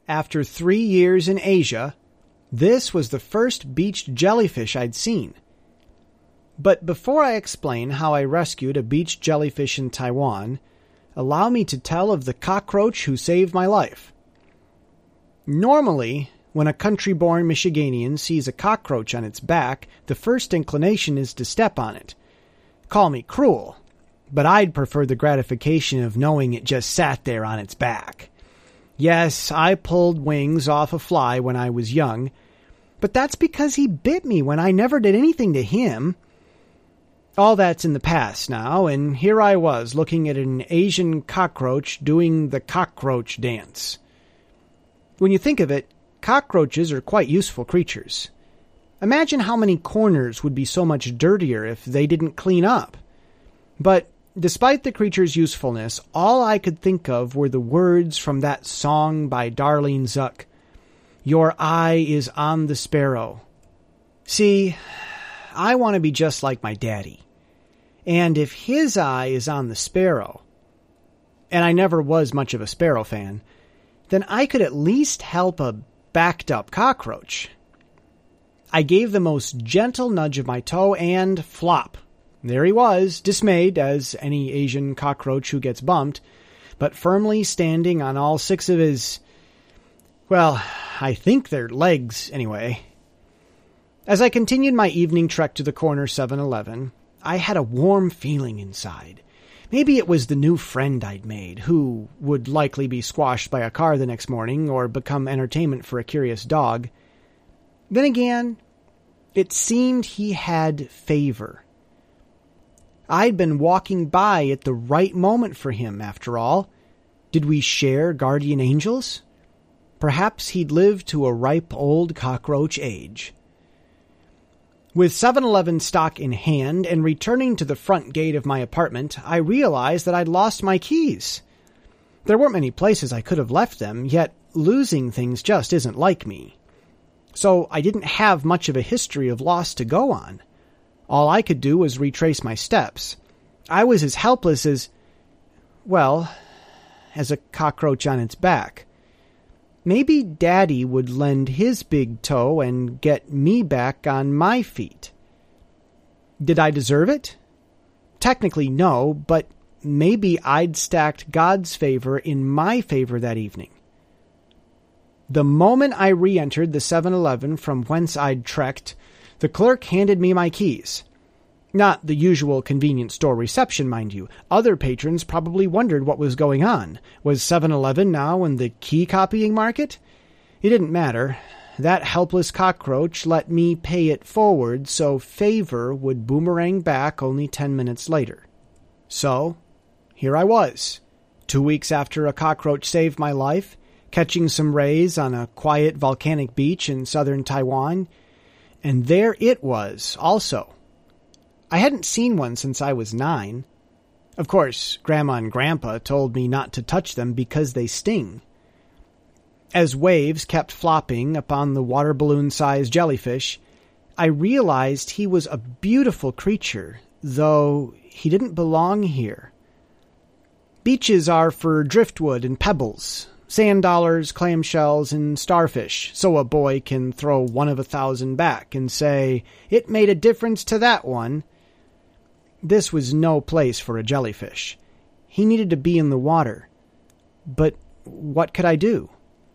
after 3 years in Asia, this was the first beached jellyfish I'd seen. But before I explain how I rescued a beached jellyfish in Taiwan, allow me to tell of the cockroach who saved my life. Normally, when a country-born Michiganian sees a cockroach on its back, the first inclination is to step on it. Call me cruel, but I'd prefer the gratification of knowing it just sat there on its back. Yes, I pulled wings off a fly when I was young, but that's because he bit me when I never did anything to him. All that's in the past now, and here I was looking at an Asian cockroach doing the cockroach dance. When you think of it, cockroaches are quite useful creatures. Imagine how many corners would be so much dirtier if they didn't clean up. But despite the creature's usefulness, all I could think of were the words from that song by Darlene Zschech, "Your eye is on the sparrow." See, I want to be just like my daddy. And if his eye is on the sparrow, and I never was much of a sparrow fan, then I could at least help a backed-up cockroach. I gave the most gentle nudge of my toe, and flop. There he was, dismayed, as any Asian cockroach who gets bumped, but firmly standing on all 6 of his, well, I think they're legs anyway. As I continued my evening trek to the corner 7-Eleven, I had a warm feeling inside. Maybe it was the new friend I'd made, who would likely be squashed by a car the next morning or become entertainment for a curious dog. Then again, it seemed he had favor. I'd been walking by at the right moment for him, after all. Did we share guardian angels? Perhaps he'd lived to a ripe old cockroach age. With 7-Eleven stock in hand and returning to the front gate of my apartment, I realized that I'd lost my keys. There weren't many places I could have left them, yet losing things just isn't like me. So I didn't have much of a history of loss to go on. All I could do was retrace my steps. I was as helpless as a cockroach on its back. Maybe Daddy would lend his big toe and get me back on my feet. Did I deserve it? Technically, no, but maybe I'd stacked God's favor in my favor that evening. The moment I re-entered the 7-Eleven from whence I'd trekked, the clerk handed me my keys. Not the usual convenience store reception, mind you. Other patrons probably wondered what was going on. Was 7-Eleven now in the key-copying market? It didn't matter. That helpless cockroach let me pay it forward, so favor would boomerang back only 10 minutes later. So, here I was, 2 weeks after a cockroach saved my life, catching some rays on a quiet volcanic beach in southern Taiwan, and there it was, also. I hadn't seen one since I was 9. Of course, Grandma and Grandpa told me not to touch them because they sting. As waves kept flopping upon the water balloon-sized jellyfish, I realized he was a beautiful creature, though he didn't belong here. Beaches are for driftwood and pebbles, sand dollars, clamshells, and starfish, so a boy can throw one of 1,000 back and say, "It made a difference to that one." This was no place for a jellyfish. He needed to be in the water. But what could I do?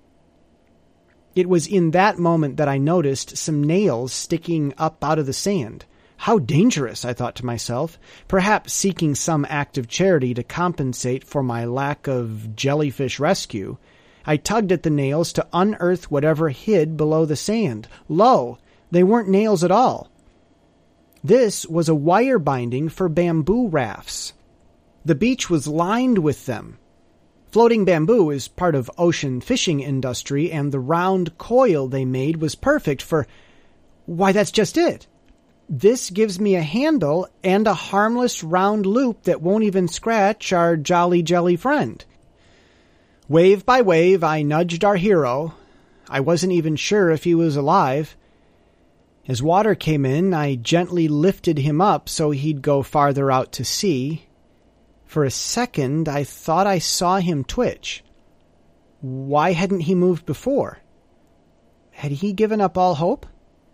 It was in that moment that I noticed some nails sticking up out of the sand. How dangerous, I thought to myself, perhaps seeking some act of charity to compensate for my lack of jellyfish rescue. I tugged at the nails to unearth whatever hid below the sand. Lo, they weren't nails at all. This was a wire binding for bamboo rafts. The beach was lined with them. Floating bamboo is part of ocean fishing industry, and the round coil they made was perfect for... Why, that's just it. This gives me a handle and a harmless round loop that won't even scratch our jolly jelly friend. Wave by wave, I nudged our hero. I wasn't even sure if he was alive. As water came in, I gently lifted him up so he'd go farther out to sea. For a second, I thought I saw him twitch. Why hadn't he moved before? Had he given up all hope?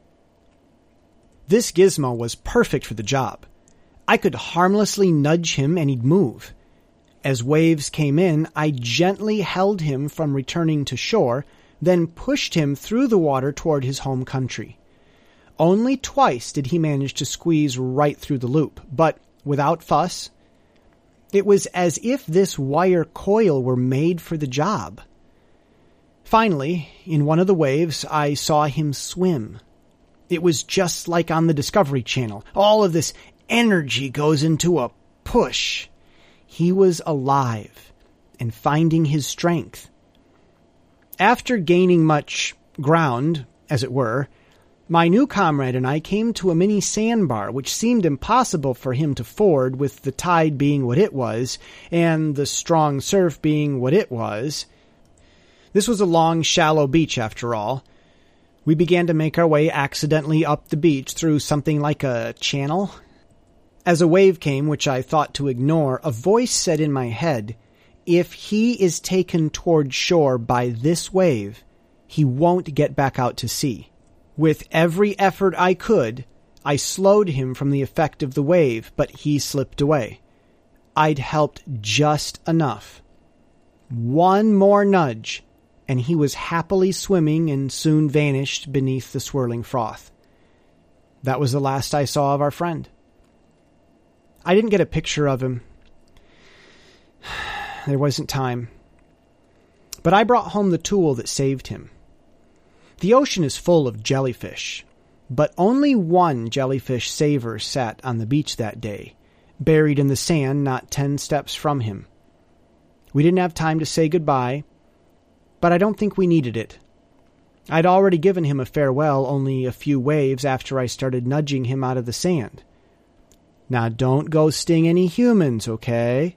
This gizmo was perfect for the job. I could harmlessly nudge him and he'd move. As waves came in, I gently held him from returning to shore, then pushed him through the water toward his home country. Only twice did he manage to squeeze right through the loop, but without fuss. It was as if this wire coil were made for the job. Finally, in one of the waves, I saw him swim. It was just like on the Discovery Channel. All of this energy goes into a push. He was alive and finding his strength. After gaining much ground, as it were, my new comrade and I came to a mini sandbar, which seemed impossible for him to ford with the tide being what it was and the strong surf being what it was. This was a long, shallow beach after all. We began to make our way accidentally up the beach through something like a channel. As a wave came, which I thought to ignore, a voice said in my head, "If he is taken toward shore by this wave, he won't get back out to sea." With every effort I could, I slowed him from the effect of the wave, but he slipped away. I'd helped just enough. One more nudge, and he was happily swimming and soon vanished beneath the swirling froth. That was the last I saw of our friend. I didn't get a picture of him. There wasn't time. But I brought home the tool that saved him. The ocean is full of jellyfish, but only one jellyfish saver sat on the beach that day, buried in the sand not 10 steps from him. We didn't have time to say goodbye, but I don't think we needed it. I'd already given him a farewell only a few waves after I started nudging him out of the sand. Now don't go sting any humans, okay?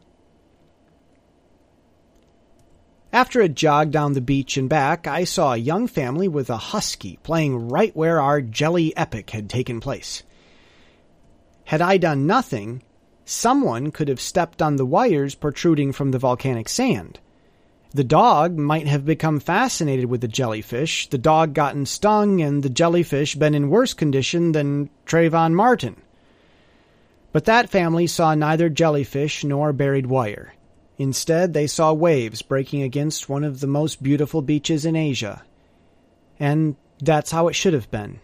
After a jog down the beach and back, I saw a young family with a husky playing right where our jelly epic had taken place. Had I done nothing, someone could have stepped on the wires protruding from the volcanic sand. The dog might have become fascinated with the jellyfish, the dog gotten stung, and the jellyfish been in worse condition than Trayvon Martin. But that family saw neither jellyfish nor buried wire. Instead, they saw waves breaking against one of the most beautiful beaches in Asia. And that's how it should have been.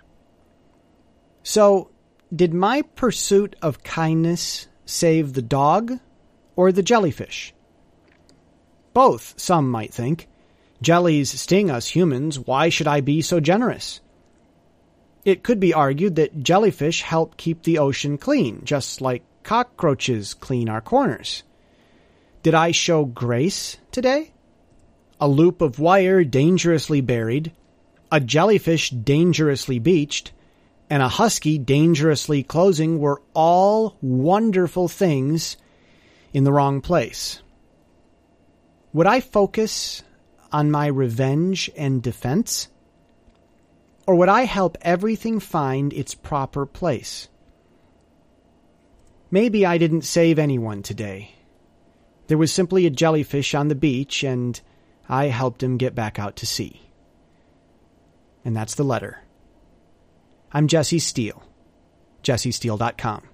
So, did my pursuit of kindness save the dog or the jellyfish? Both, some might think. Jellies sting us humans. Why should I be so generous? It could be argued that jellyfish help keep the ocean clean, just like cockroaches clean our corners. Did I show grace today? A loop of wire dangerously buried, a jellyfish dangerously beached, and a husky dangerously closing were all wonderful things in the wrong place. Would I focus on my revenge and defense? Or would I help everything find its proper place? Maybe I didn't save anyone today. There was simply a jellyfish on the beach, and I helped him get back out to sea. And that's the letter. I'm Jesse Steele, jessesteele.com.